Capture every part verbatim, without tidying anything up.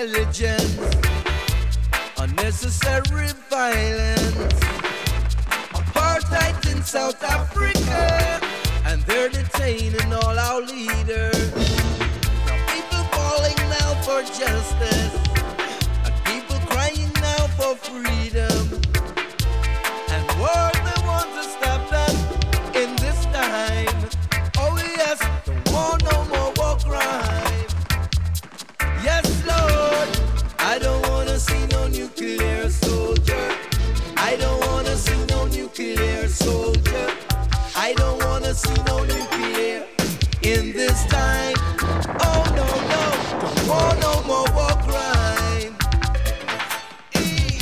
intelligence, unnecessary violence, apartheid in South Africa, and they're detaining all our leaders. Now people calling now for justice, and people crying now for freedom, and war they want to stop them in this time. Oh yes, don't want no more war crime. Yes, Lord, I don't wanna see no nuclear soldier. I don't wanna see no nuclear soldier. I don't wanna see no nuclear in this time. Oh no, no, don't want no more war crime. E-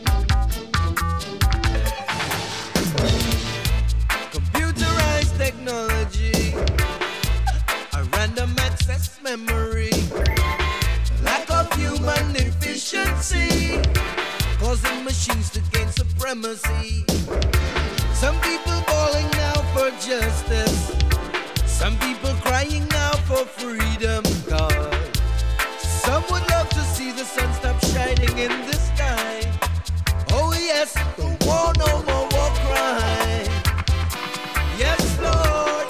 Computerized technology, a random access memory, lack of human efficiency, causing machines to gain supremacy. Some people calling now for justice, some people crying now for freedom, God. Some would love to see the sun stop shining in the sky. Oh yes, don't want no more war crime. Yes, Lord.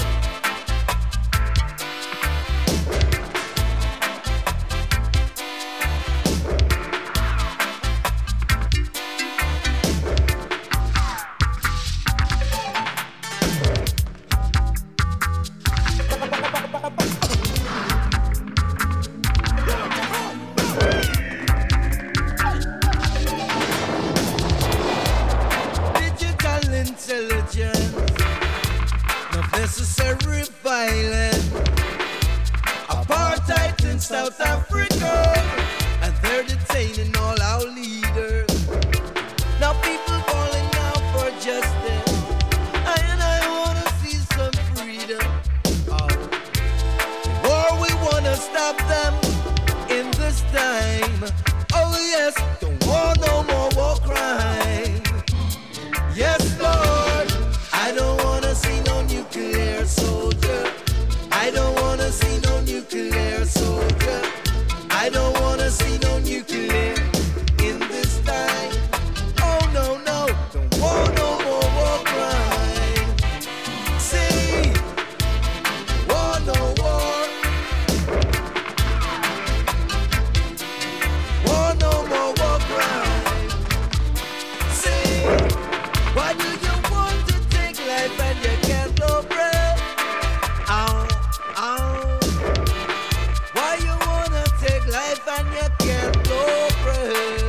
Digital intelligence, not necessary violence, apartheid in South Africa, and they're detaining all our leaders. Now people calling now for justice, I and I wanna see some freedom. Oh, war we wanna stop them in this time. Oh yes, don't want no more war crime. Yes, Lord, I don't wanna see no nuclear soldier. I don't wanna see no nuclear soldier. I don't wanna see no nuclear in this time. Oh no, no, don't want no more war crime. See, war no war. War no more war crime. See, why do you want to take life and you can't blow breath? Ow, ow. Why you wanna take life and you can't blow breath?